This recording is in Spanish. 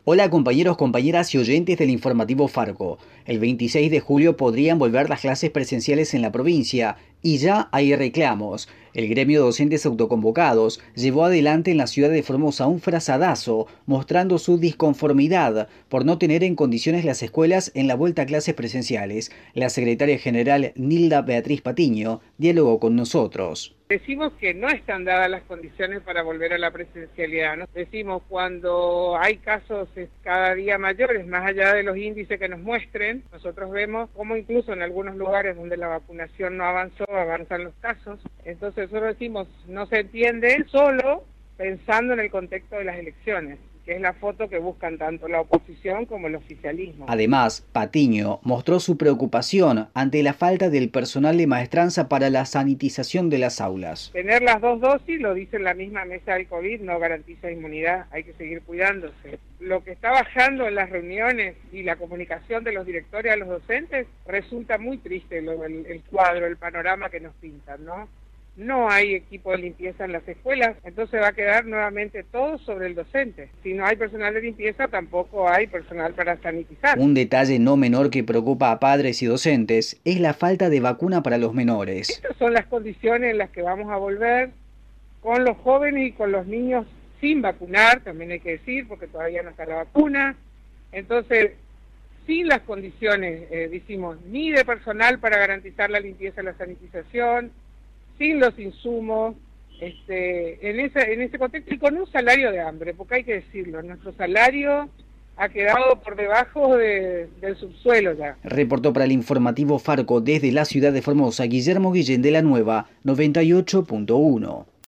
Hola compañeros, compañeras y oyentes del informativo Farco. El 26 de julio podrían volver las clases presenciales en la provincia y ya hay reclamos. El gremio de docentes autoconvocados llevó adelante en la ciudad de Formosa un frazadazo mostrando su disconformidad por no tener en condiciones las escuelas en la vuelta a clases presenciales. La secretaria general Nilda Beatriz Patiño dialogó con nosotros. Decimos que no están dadas las condiciones para volver a la presencialidad, ¿no? Decimos cuando hay casos cada día mayores, más allá de los índices que nos muestren, nosotros vemos cómo incluso en algunos lugares donde la vacunación no avanzó, avanzan los casos. Entonces nosotros decimos, no se entiende solo pensando en el contexto de las elecciones, que es la foto que buscan tanto la oposición como el oficialismo. Además, Patiño mostró su preocupación ante la falta del personal de maestranza para la sanitización de las aulas. Tener las dos dosis, lo dice la misma mesa del COVID, no garantiza inmunidad, hay que seguir cuidándose. Lo que está bajando en las reuniones y la comunicación de los directores a los docentes, resulta muy triste el cuadro, el panorama que nos pintan, ¿no? No hay equipo de limpieza en las escuelas, entonces va a quedar nuevamente todo sobre el docente. Si no hay personal de limpieza, tampoco hay personal para sanitizar. Un detalle no menor que preocupa a padres y docentes es la falta de vacuna para los menores. Estas son las condiciones en las que vamos a volver con los jóvenes y con los niños sin vacunar, también hay que decir, porque todavía no está la vacuna. Entonces, sin las condiciones, decimos, ni de personal para garantizar la limpieza y la sanitización, sin los insumos, en ese contexto y con un salario de hambre, porque hay que decirlo, nuestro salario ha quedado por debajo del subsuelo ya. Reportó para el informativo Farco desde la ciudad de Formosa, Guillermo Guillén de la Nueva, 98.1.